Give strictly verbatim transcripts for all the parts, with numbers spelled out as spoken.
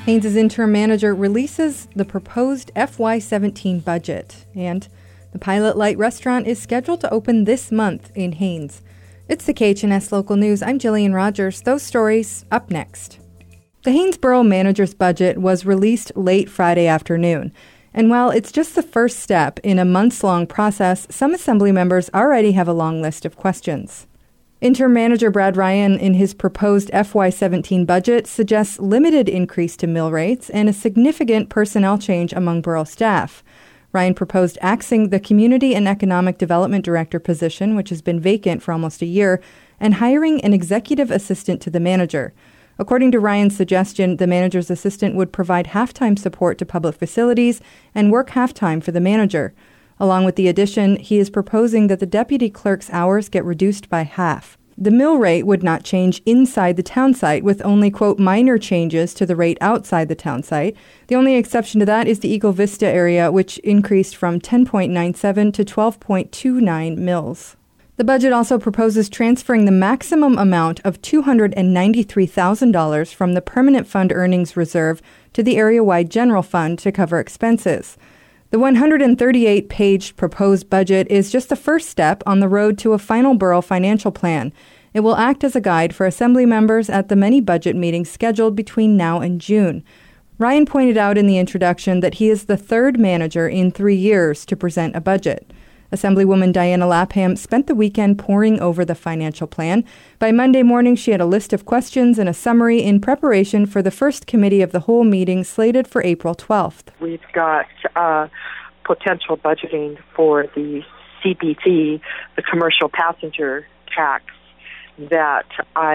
Haines' interim manager releases the proposed F Y seventeen budget, and the Pilot Light restaurant is scheduled to open this month in Haines. It's the K H N S Local News. I'm Jillian Rogers. Those stories up next. The Hanesboro manager's budget was released late Friday afternoon. And while it's just the first step in a months-long process, some assembly members already have a long list of questions. Interim manager Brad Ryan, in his proposed F Y seventeen budget, suggests limited increase to mill rates and a significant personnel change among borough staff. Ryan proposed axing the Community and Economic Development Director position, which has been vacant for almost a year, and hiring an executive assistant to the manager. According to Ryan's suggestion, the manager's assistant would provide half-time support to public facilities and work half-time for the manager. Along with the addition, he is proposing that the deputy clerk's hours get reduced by half. The mill rate would not change inside the town site, with only, quote, minor changes to the rate outside the town site. The only exception to that is the Eagle Vista area, which increased from ten point nine seven to twelve point two nine mils. The budget also proposes transferring the maximum amount of two hundred ninety-three thousand dollars from the Permanent Fund Earnings Reserve to the area-wide general fund to cover expenses. The one hundred thirty-eight page proposed budget is just the first step on the road to a final borough financial plan. It will act as a guide for assembly members at the many budget meetings scheduled between now and June. Ryan pointed out in the introduction that he is the third manager in three years to present a budget. Assemblywoman Diana Lapham spent the weekend poring over the financial plan. By Monday morning, she had a list of questions and a summary in preparation for the first committee of the whole meeting slated for April twelfth. We've got uh, potential budgeting for the C P T, the commercial passenger tax, that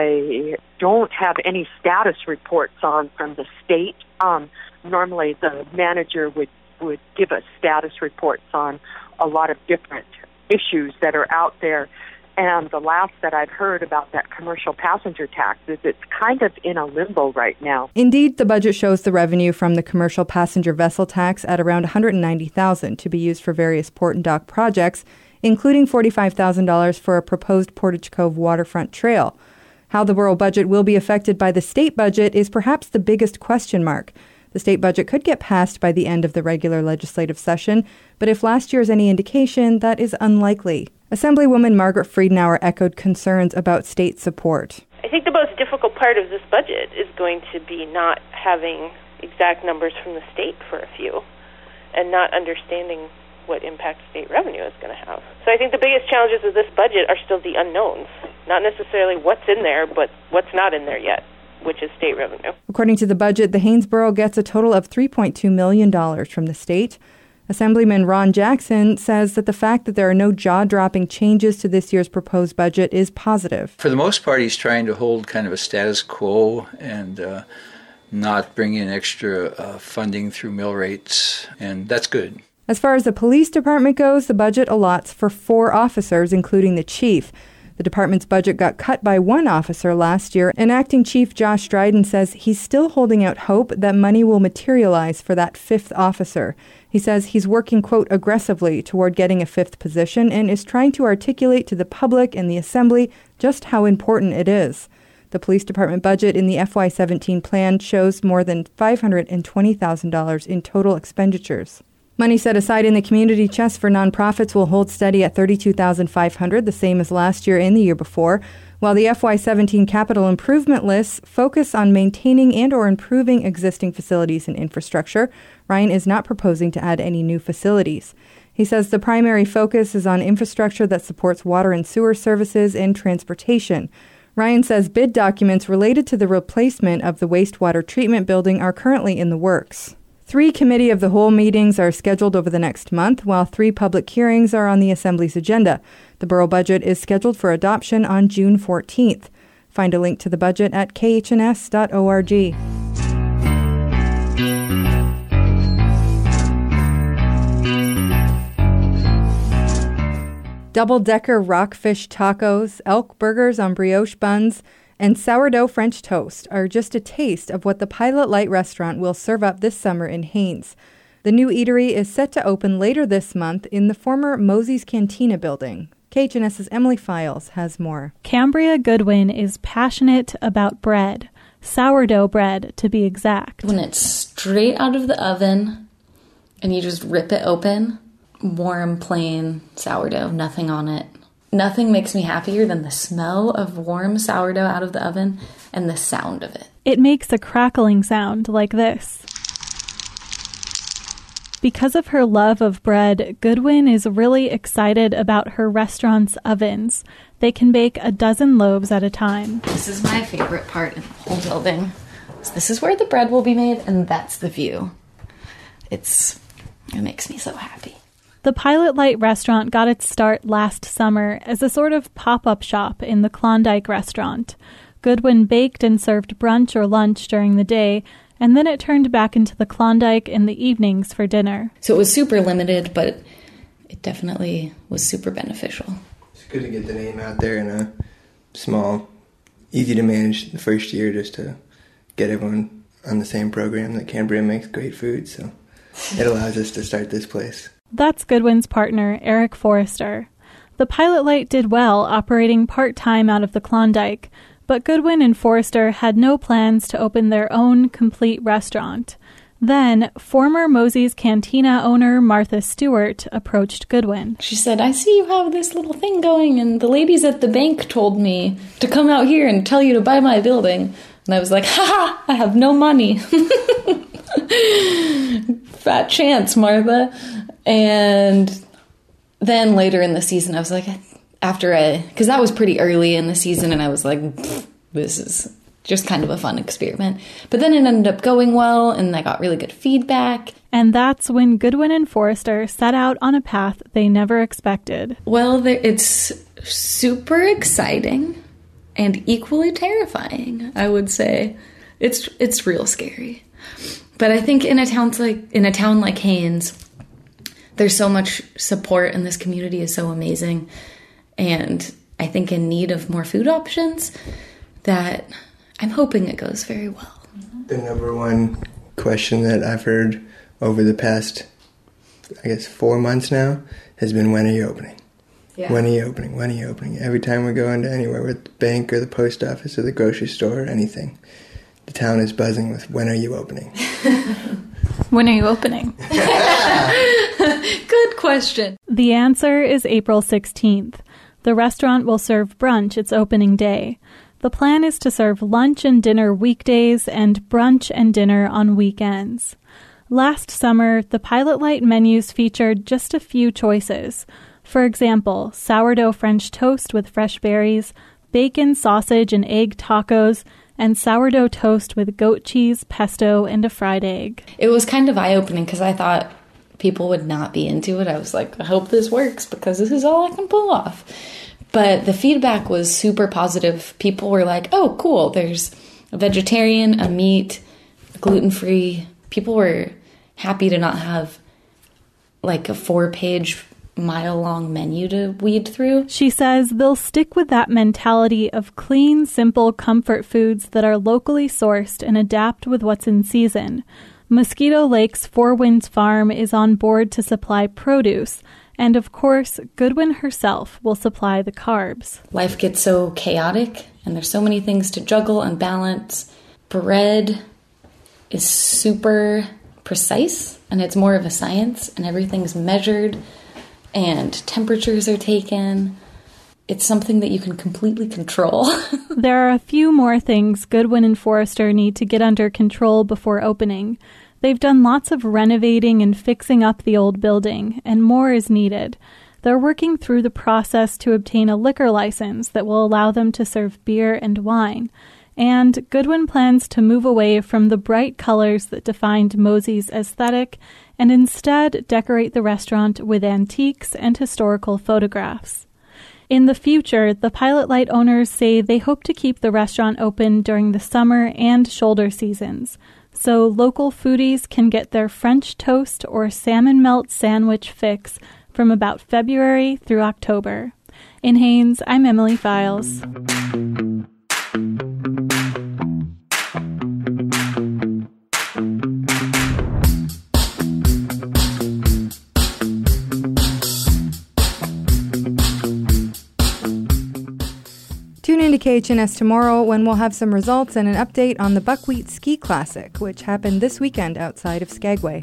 I don't have any status reports on from the state. Um, normally the manager would, would give us status reports on a lot of different issues that are out there. And the last that I've heard about that commercial passenger tax is it's kind of in a limbo right now. Indeed, the budget shows the revenue from the commercial passenger vessel tax at around one hundred ninety thousand dollars to be used for various port and dock projects, including forty-five thousand dollars for a proposed Portage Cove waterfront trail. How the borough budget will be affected by the state budget is perhaps the biggest question mark. The state budget could get passed by the end of the regular legislative session, but if last year is any indication, that is unlikely. Assemblywoman Margaret Friedenauer echoed concerns about state support. I think the most difficult part of this budget is going to be not having exact numbers from the state for a few and not understanding what impact state revenue is going to have. So I think the biggest challenges of this budget are still the unknowns, not necessarily what's in there, but what's not in there yet, which is state revenue. According to the budget, the Hanesboro gets a total of three point two million dollars from the state. Assemblyman Ron Jackson says that the fact that there are no jaw-dropping changes to this year's proposed budget is positive. For the most part, he's trying to hold kind of a status quo and uh, not bring in extra uh, funding through mill rates, and that's good. As far as the police department goes, the budget allots for four officers, including the chief. The department's budget got cut by one officer last year, and Acting Chief Josh Dryden says he's still holding out hope that money will materialize for that fifth officer. He says he's working, quote, aggressively toward getting a fifth position and is trying to articulate to the public and the assembly just how important it is. The police department budget in the F Y seventeen plan shows more than five hundred twenty thousand dollars in total expenditures. Money set aside in the community chest for nonprofits will hold steady at thirty-two thousand five hundred dollars, the same as last year and the year before, while the F Y seventeen capital improvement lists focus on maintaining and or improving existing facilities and infrastructure. Ryan is not proposing to add any new facilities. He says the primary focus is on infrastructure that supports water and sewer services and transportation. Ryan says bid documents related to the replacement of the wastewater treatment building are currently in the works. Three committee of the whole meetings are scheduled over the next month, while three public hearings are on the Assembly's agenda. The borough budget is scheduled for adoption on June fourteenth. Find a link to the budget at k h n s dot org. Double-decker rockfish tacos, elk burgers on brioche buns, and sourdough French toast are just a taste of what the Pilot Light restaurant will serve up this summer in Haines. The new eatery is set to open later this month in the former Mosey's Cantina building. K H N S's Emily Files has more. Cambria Goodwin is passionate about bread. sourdough bread to be exact. When it's straight out of the oven and you just rip it open, warm, plain sourdough, nothing on it. Nothing makes me happier than the smell of warm sourdough out of the oven and the sound of it. It makes a crackling sound like this. Because of her love of bread, Goodwin is really excited about her restaurant's ovens. They can bake a dozen loaves at a time. This is my favorite part in the whole building. So this is where the bread will be made, and that's the view. It's, it makes me so happy. The Pilot Light restaurant got its start last summer as a sort of pop-up shop in the Klondike restaurant. Goodwin baked and served brunch or lunch during the day, and then it turned back into the Klondike in the evenings for dinner. So it was super limited, but it definitely was super beneficial. It's good to get the name out there in a small, easy to manage the first year, just to get everyone on the same program that Cambria makes great food, so it allows us to start this place. That's Goodwin's partner, Eric Forrester. The Pilot Light did well operating part-time out of the Klondike, but Goodwin and Forrester had no plans to open their own complete restaurant. Then, former Mosey's Cantina owner Martha Stewart approached Goodwin. She said, I see you have this little thing going, and the ladies at the bank told me to come out here and tell you to buy my building. And I was like, ha ha, I have no money. Fat chance, Martha. And then later in the season, I was like, after I, because that was pretty early in the season, and I was like, this is just kind of a fun experiment. But then it ended up going well, and I got really good feedback. And that's when Goodwin and Forrester set out on a path they never expected. Well, it's super exciting and equally terrifying, I would say. It's it's real scary. But I think in a town like in a town like Haines, there's so much support, and this community is so amazing. And I think in need of more food options, that I'm hoping it goes very well. The number one question that I've heard over the past, I guess, four months now has been, when are you opening? Yeah. When are you opening? When are you opening? Every time we go into anywhere, with the bank or the post office or the grocery store or anything, the town is buzzing with, when are you opening? When are you opening? Good question. The answer is April sixteenth. The restaurant will serve brunch its opening day. The plan is to serve lunch and dinner weekdays and brunch and dinner on weekends. Last summer, the Pilot Light menus featured just a few choices. For example, sourdough French toast with fresh berries, bacon, sausage, and egg tacos, and sourdough toast with goat cheese, pesto, and a fried egg. It was kind of eye-opening because I thought people would not be into it. I was like, I hope this works because this is all I can pull off. But the feedback was super positive. People were like, oh, cool, there's a vegetarian, a meat, gluten-free. People were happy to not have like a four-page, mile-long menu to weed through. She says they'll stick with that mentality of clean, simple comfort foods that are locally sourced and adapt with what's in season. Mosquito Lake's Four Winds Farm is on board to supply produce, and of course, Goodwin herself will supply the carbs. Life gets so chaotic, and there's so many things to juggle and balance. Bread is super precise, and it's more of a science, and everything's measured, and temperatures are taken. It's something that you can completely control. There are a few more things Goodwin and Forrester need to get under control before opening. They've done lots of renovating and fixing up the old building, and more is needed. They're working through the process to obtain a liquor license that will allow them to serve beer and wine. And Goodwin plans to move away from the bright colors that defined Mosey's aesthetic and instead decorate the restaurant with antiques and historical photographs. In the future, the Pilot Light owners say they hope to keep the restaurant open during the summer and shoulder seasons, so local foodies can get their French toast or salmon melt sandwich fix from about February through October. In Haines, I'm Emily Files. Tune in to K H N S tomorrow when we'll have some results and an update on the Buckwheat Ski Classic, which happened this weekend outside of Skagway.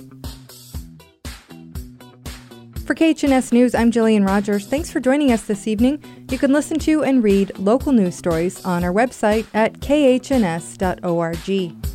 For K H N S News, I'm Jillian Rogers. Thanks for joining us this evening. You can listen to and read local news stories on our website at k h n s dot org.